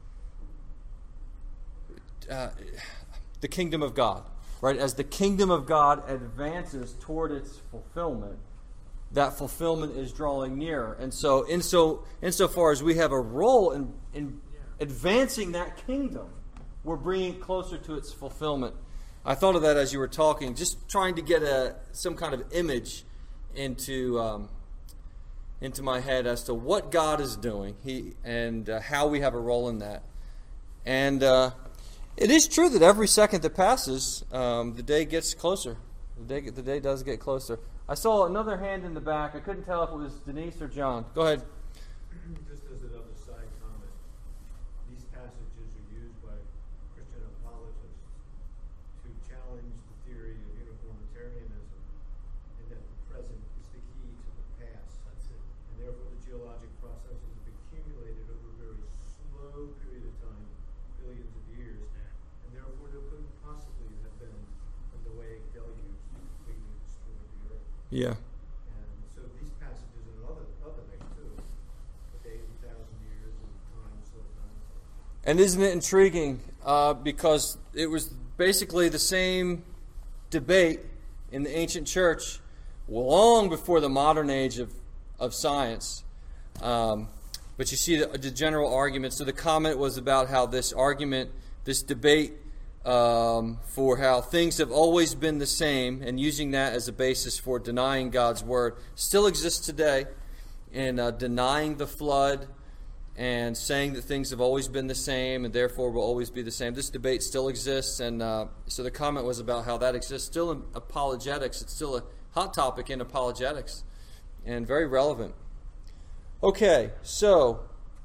uh, the kingdom of God, right? As the kingdom of God advances toward its fulfillment, that fulfillment is drawing nearer. And so, in so insofar as we have a role in, in advancing that kingdom, we're bringing it closer to its fulfillment. I thought of that as you were talking, just trying to get a some kind of image into um, into my head as to what God is doing he, and uh, how we have a role in that. And uh, it is true that every second that passes, um, the day gets closer. The day, the day does get closer. I saw another hand in the back. I couldn't tell if it was Denise or John. Go ahead. Just as another side comment, these passages are used by Christian apologists to challenge the theory of uniformitarianism, and that the present is the key to the past. That's it. And therefore the geologic processes have accumulated over a very slow period of time, billions of years, and therefore there couldn't possibly have been a Noahic deluge completely destroyed the earth. Yeah. And so these passages and other other things too, a day, a thousand years, and time, so time. And isn't it intriguing? Uh, because it was basically the same debate in the ancient church long before the modern age of, of science. Um, but you see the, the general argument. So the comment was about how this argument, this debate um, for how things have always been the same, and using that as a basis for denying God's word, still exists today in uh, denying the flood and saying that things have always been the same and therefore will always be the same. This debate still exists, and uh, so the comment was about how that exists still in apologetics. It's still a hot topic in apologetics and very relevant. Okay, so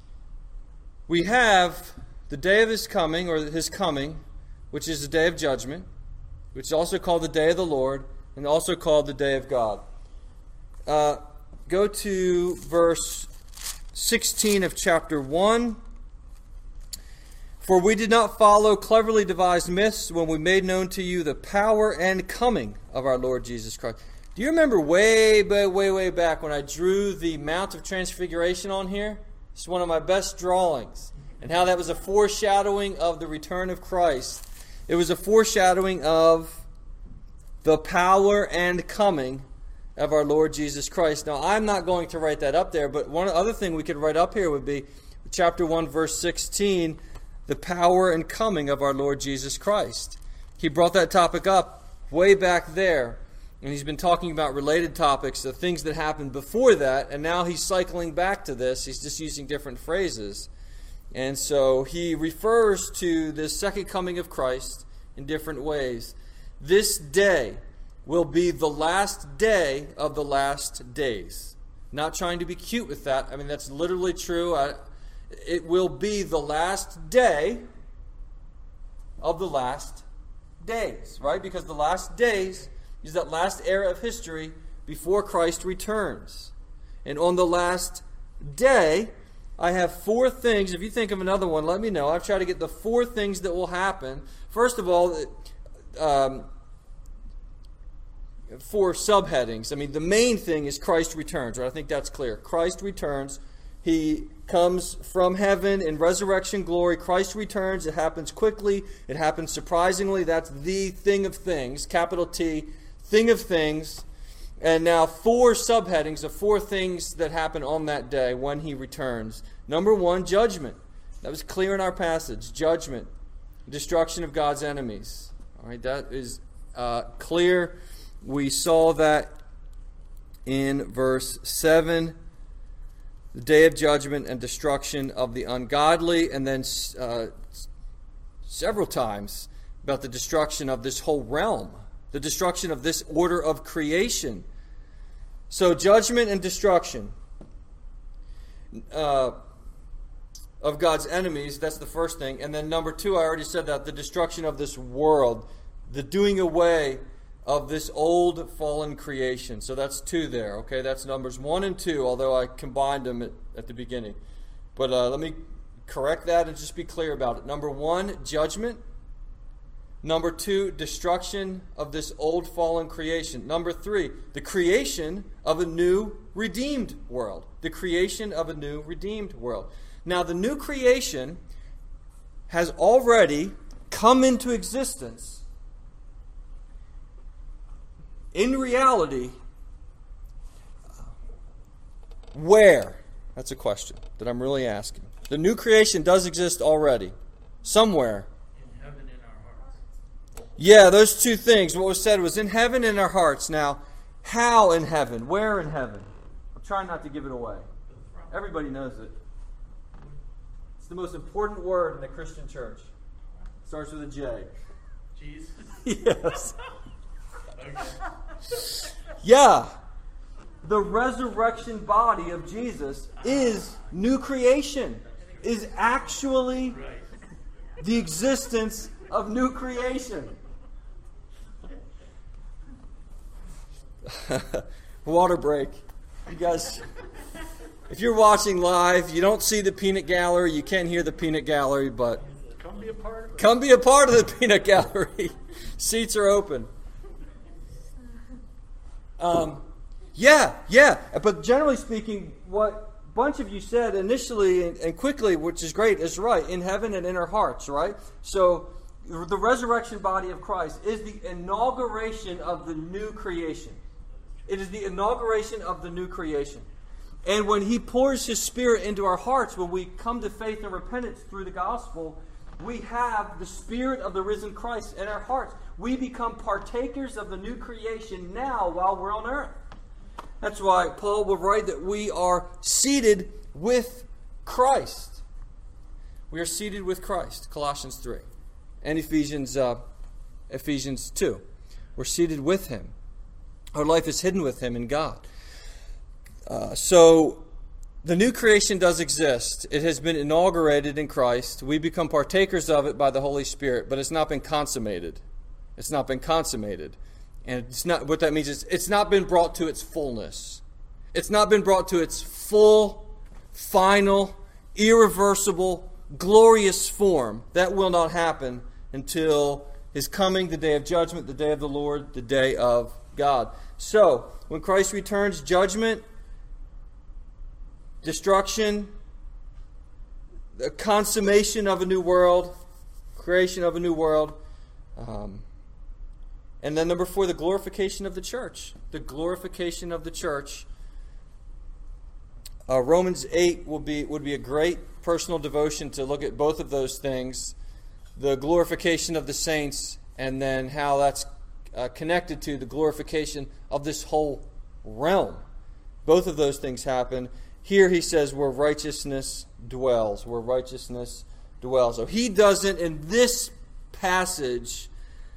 we have the day of his coming, or his coming, which is the day of judgment, which is also called the day of the Lord, and also called the day of God. Uh, go to verse sixteen of chapter one. For we did not follow cleverly devised myths when we made known to you the power and coming of our Lord Jesus Christ. Do you remember way, way, way, way back when I drew the Mount of Transfiguration on here? It's one of my best drawings. And how that was a foreshadowing of the return of Christ. It was a foreshadowing of the power and coming of our Lord Jesus Christ. Now, I'm not going to write that up there, but one other thing we could write up here would be chapter one, verse sixteen, the power and coming of our Lord Jesus Christ. He brought that topic up way back there, and he's been talking about related topics, the things that happened before that, and now he's cycling back to this. He's just using different phrases. And so he refers to this second coming of Christ in different ways. This day will be the last day of the last days. Not trying to be cute with that. I mean, that's literally true. I, it will be the last day of the last days, right? Because the last days is that last era of history before Christ returns. And on the last day, I have four things. If you think of another one, let me know. I've tried to get the four things that will happen. First of all, um, four subheadings. I mean, the main thing is Christ returns, right? I think that's clear. Christ returns. He comes from heaven in resurrection glory. Christ returns. It happens quickly. It happens surprisingly. That's the thing of things, capital T, thing of things. And now four subheadings of four things that happen on that day when he returns. Number one, judgment. That was clear in our passage. Judgment. Destruction of God's enemies. All right, that is uh, clear. We saw that in verse seven. The day of judgment and destruction of the ungodly. And then uh, several times about the destruction of this whole realm. The destruction of this order of creation. So judgment and destruction uh, of God's enemies, that's the first thing. And then number two, I already said that, the destruction of this world. The doing away of this old fallen creation. So that's two there, okay? That's numbers one and two, although I combined them at, at the beginning. But uh, let me correct that and just be clear about it. Number one, judgment. Number two, destruction of this old fallen creation. Number three, the creation of a new redeemed world. The creation of a new redeemed world. Now, the new creation has already come into existence. In reality, where? That's a question that I'm really asking. The new creation does exist already. Somewhere. Yeah, those two things. What was said was in heaven and in our hearts. Now, how in heaven? Where in heaven? I'm trying not to give it away. Everybody knows it. It's the most important word in the Christian church. It starts with a J. Jesus? Yes. Okay. Yeah. The resurrection body of Jesus is new creation. Is actually Right. the existence of new creation. Water break. You guys, if you're watching live, you don't see the peanut gallery, you can't hear the peanut gallery, but Come be a part of it. come be a part of the peanut gallery. Seats are open. Um, yeah, yeah. But generally speaking, what a bunch of you said initially and, and quickly, which is great, is right. In heaven and in our hearts, right? So the resurrection body of Christ is the inauguration of the new creation. It is the inauguration of the new creation. And when He pours His Spirit into our hearts, when we come to faith and repentance through the gospel, we have the Spirit of the risen Christ in our hearts. We become partakers of the new creation now while we're on earth. That's why Paul will write that we are seated with Christ. We are seated with Christ, Colossians three. And Ephesians, uh, Ephesians two. We're seated with Him. Our life is hidden with Him in God. Uh, so the new creation does exist. It has been inaugurated in Christ. We become partakers of it by the Holy Spirit, but it's not been consummated. It's not been consummated. And it's not what that means is it's not been brought to its fullness. It's not been brought to its full, final, irreversible, glorious form. That will not happen until His coming, the day of judgment, the day of the Lord, the day of God. So, when Christ returns, judgment, destruction, the consummation of a new world, creation of a new world. Um, and then number four, the glorification of the church. The glorification of the church. Uh, Romans eight will be would be a great personal devotion to look at both of those things. The glorification of the saints, and then how that's uh, connected to the glorification of this whole realm. Both of those things happen. Here he says where righteousness dwells. Where righteousness dwells. So he doesn't, in this passage,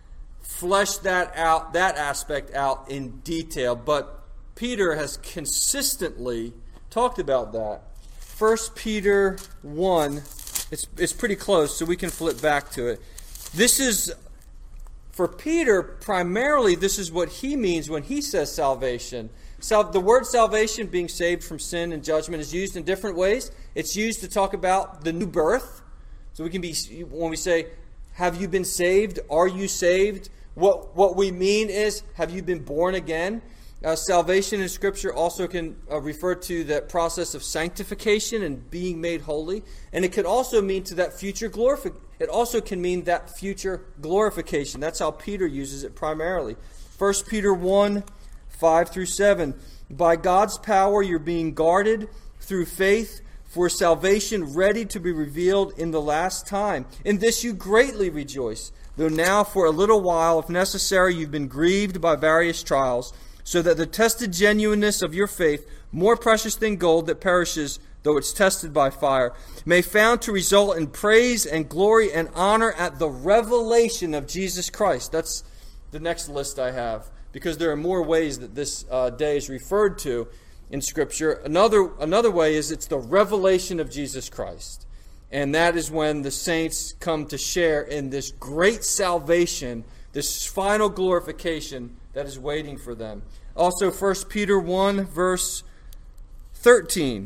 flesh that out, that aspect out in detail. But Peter has consistently talked about that. First Peter one, it's, it's pretty close, so we can flip back to it. This is, for Peter, primarily this is what he means when he says salvation. So the word salvation, being saved from sin and judgment, is used in different ways. It's used to talk about the new birth. So we can be, when we say, have you been saved? Are you saved? What, what we mean is, have you been born again? Uh, salvation in Scripture also can uh, refer to that process of sanctification and being made holy. And it could also mean to that future glorification. It also can mean that future glorification. That's how Peter uses it primarily. First Peter one, five through seven. By God's power you're being guarded through faith for salvation ready to be revealed in the last time. In this you greatly rejoice, though now for a little while, if necessary, you've been grieved by various trials, so that the tested genuineness of your faith, more precious than gold that perishes, though it's tested by fire, may found to result in praise and glory and honor at the revelation of Jesus Christ. That's the next list I have, because there are more ways that this uh, day is referred to in Scripture. Another, another way is it's the revelation of Jesus Christ. And that is when the saints come to share in this great salvation, this final glorification that is waiting for them. Also, First Peter one, verse thirteen.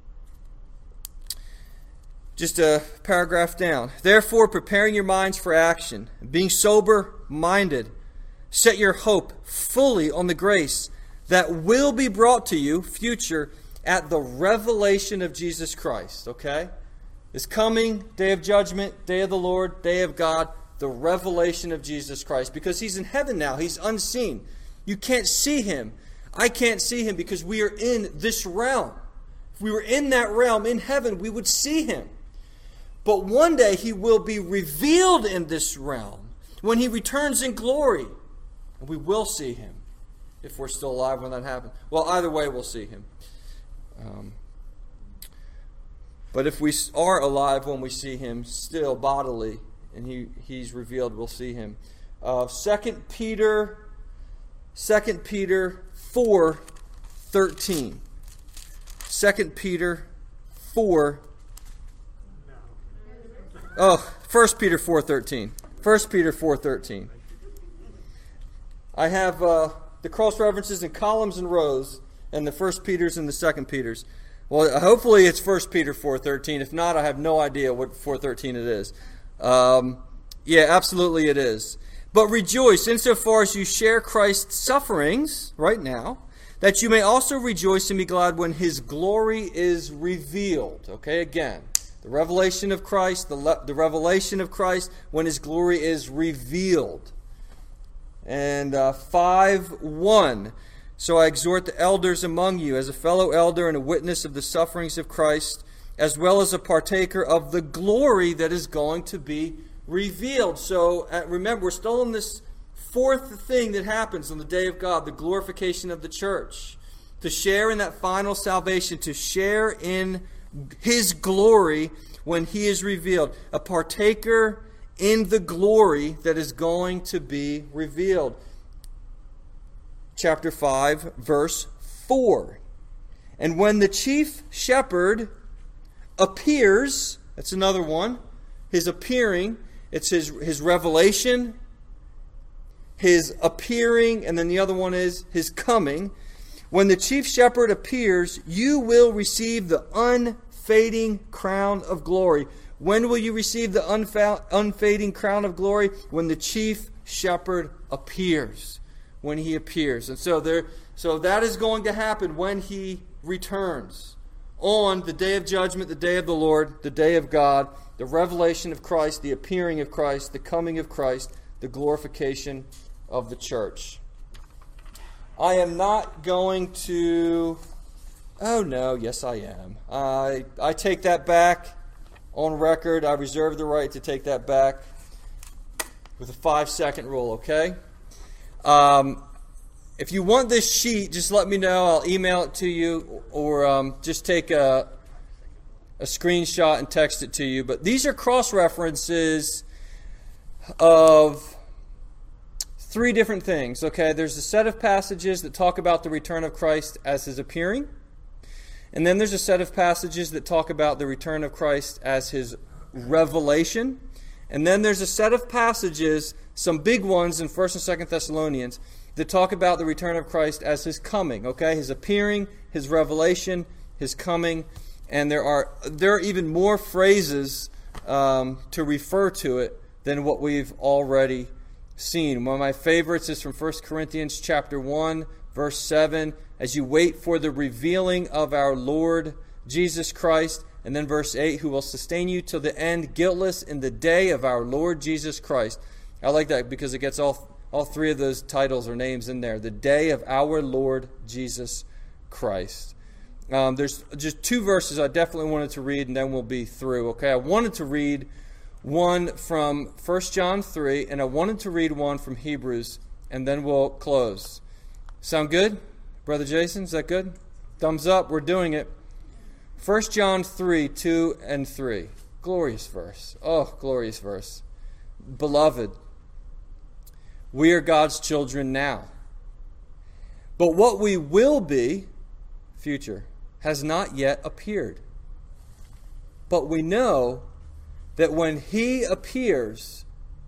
Just a paragraph down. Therefore, preparing your minds for action, being sober-minded, set your hope fully on the grace that will be brought to you, future, at the revelation of Jesus Christ. Okay? This coming day of judgment, day of the Lord, day of God, the revelation of Jesus Christ. Because He's in heaven now. He's unseen. You can't see Him. I can't see Him because we are in this realm. If we were in that realm, in heaven, we would see Him. But one day He will be revealed in this realm when He returns in glory. And we will see Him if we're still alive when that happens. Well, either way, we'll see Him. Um, but if we are alive when we see him, still bodily, and he, he's revealed, we'll see him. Uh, Second Peter, Second Peter four thirteen. Second Peter four. Oh, First Peter four thirteen. First Peter four thirteen. I have uh, the cross references in columns and rows, and the First Peters and the Second Peters. Well, hopefully it's First Peter four thirteen. If not, I have no idea what four thirteen it is. Um, yeah, absolutely it is. But rejoice insofar as you share Christ's sufferings right now, that you may also rejoice and be glad when his glory is revealed. Okay, again, the revelation of Christ, the, le- the revelation of Christ when his glory is revealed. And uh, five one. So I exhort the elders among you, as a fellow elder and a witness of the sufferings of Christ, as well as a partaker of the glory that is going to be revealed. So uh, remember, we're still in this fourth thing that happens on the day of God, the glorification of the church. To share in that final salvation, to share in his glory when he is revealed. A partaker in the glory that is going to be revealed. Chapter five, verse four. And when the chief shepherd appears, that's another one, his appearing, it's his, his revelation, his appearing, and then the other one is his coming. When the chief shepherd appears, you will receive the unfading crown of glory. When will you receive the unfa- unfading crown of glory? When the chief shepherd appears. When he appears. And so there, so that is going to happen when he returns. On the day of judgment, the day of the Lord, the day of God, the revelation of Christ, the appearing of Christ, the coming of Christ, the glorification of the church. I am not going to... Oh no, yes I am. I I take that back on record. I reserve the right to take that back with a five second rule, okay? Um, if you want this sheet, just let me know. I'll email it to you, or um, just take a, a screenshot and text it to you. But these are cross-references of three different things, okay? There's a set of passages that talk about the return of Christ as his appearing. And then there's a set of passages that talk about the return of Christ as his revelation. And then there's a set of passages, some big ones in First and Second Thessalonians, that talk about the return of Christ as his coming, okay? His appearing, his revelation, his coming. And there are there are even more phrases um, to refer to it than what we've already seen. One of my favorites is from First Corinthians chapter one, verse seven. As you wait for the revealing of our Lord Jesus Christ. And then verse eight, who will sustain you till the end, guiltless in the day of our Lord Jesus Christ. I like that because it gets all, all three of those titles or names in there. The day of our Lord Jesus Christ. Um, there's just two verses I definitely wanted to read, and then we'll be through. Okay, I wanted to read one from First John three, and I wanted to read one from Hebrews, and then we'll close. Sound good? Brother Jason, is that good? Thumbs up, we're doing it. First John three, two and three. Glorious verse. Oh, glorious verse. Beloved, we are God's children now. But what we will be, future, has not yet appeared. But we know that when he appears,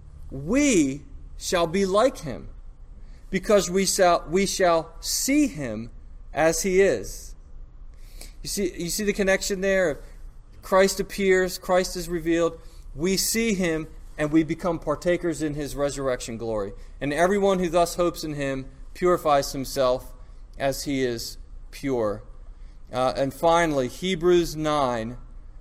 we shall be like him, because we shall we shall see him as he is. You see, you see the connection there? Christ appears, Christ is revealed, we see him, and we become partakers in his resurrection glory. And everyone who thus hopes in him purifies himself as he is pure. Uh, and finally, Hebrews nine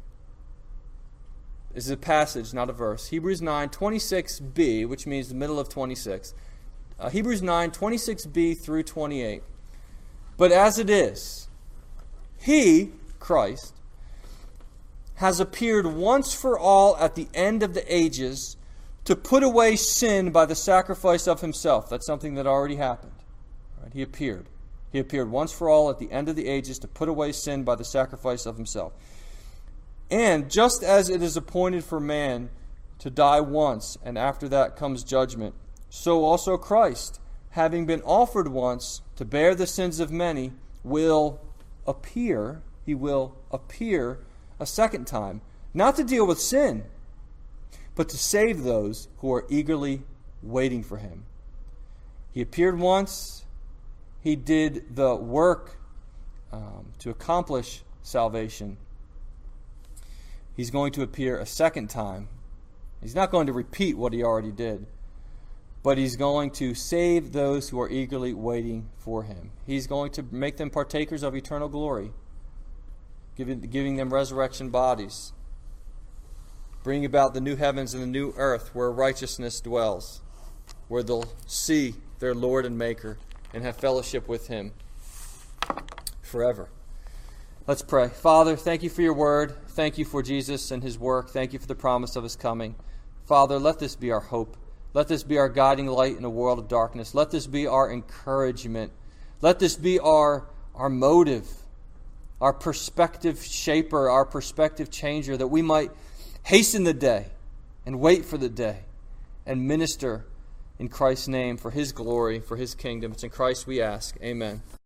is a passage, not a verse. Hebrews nine, twenty-six b, which means the middle of twenty-six. Uh, Hebrews nine, twenty-six b through twenty-eight. But as it is, he, Christ, has appeared once for all at the end of the ages to put away sin by the sacrifice of himself. That's something that already happened. Right? He appeared. He appeared once for all at the end of the ages to put away sin by the sacrifice of himself. And just as it is appointed for man to die once, and after that comes judgment, so also Christ, having been offered once to bear the sins of many, will appear, he will appear a second time, not to deal with sin, but to save those who are eagerly waiting for him. He appeared once. He did the work um, to accomplish salvation. He's going to appear a second time. He's not going to repeat what he already did, but he's going to save those who are eagerly waiting for him. He's going to make them partakers of eternal glory, giving, giving them resurrection bodies, bringing about the new heavens and the new earth where righteousness dwells, where they'll see their Lord and Maker and have fellowship with him forever. Let's pray. Father, thank you for your word. Thank you for Jesus and his work. Thank you for the promise of his coming. Father, let this be our hope. Let this be our guiding light in a world of darkness. Let this be our encouragement. Let this be our, our motive, our perspective shaper, our perspective changer, that we might hasten the day and wait for the day and minister in Christ's name for his glory, for his kingdom. It's in Christ we ask. Amen.